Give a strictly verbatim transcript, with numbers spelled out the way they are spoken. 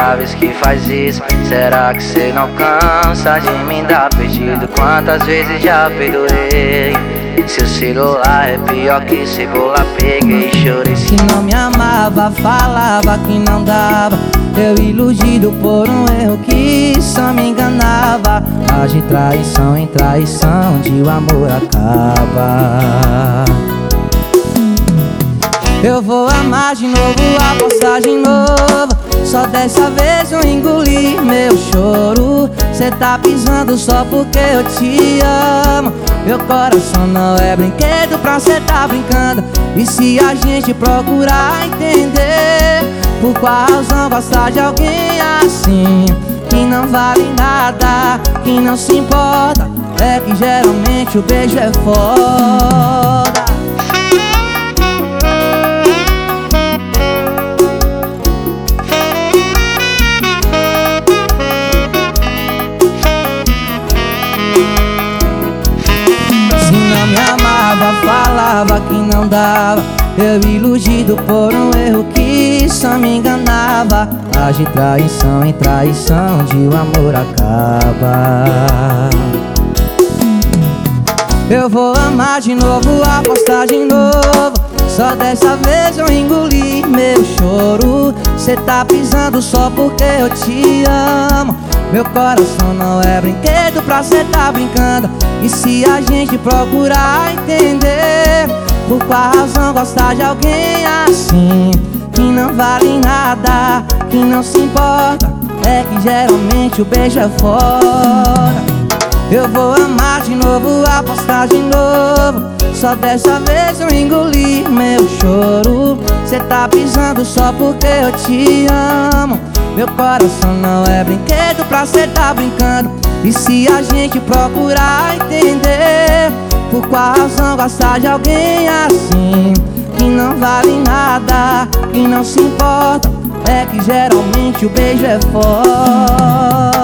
primeira vez que faz isso. Será que cê não cansa de me dar perdido? Quantas vezes já perdoei? Seu celular é pior que cebola, peguei e chorei. Se não me amava, falava que não dava. Eu iludido por um erro que só me enganava. Mas de traição em traição, de o amor acaba. Eu vou amar de novo, apostar de novo. Só dessa vez eu engoli meu choro. Cê tá pisando só porque eu te amo. Meu coração não é brinquedo pra cê tá brincando. E se a gente procurar entender por qual razão gostar de alguém assim, que não vale nada, que não se importa, é que geralmente o beijo é foda. Se não me amava, falava que não dava. Eu iludido por um erro que só me enganava. Mas de traição em traição, de o amor acaba. Eu vou amar de novo, apostar de novo. Só dessa vez eu engoli meu choro. Cê tá pisando só porque eu te amo. Meu coração não é brinquedo pra cê tá brincando. E se a gente procurar entender por qual razão gostar de alguém assim, que não vale nada, que não se importa, é que geralmente o beijo é foda. Eu vou amar de novo, apostar de novo. Só dessa vez eu engoli meu choro. Cê tá pisando só porque eu te amo. Meu coração não é brinquedo pra cê tá brincando. E se a gente procurar entender por qual razão gostar de alguém assim, que não vale nada, que não se importa, é que geralmente o beijo é foda.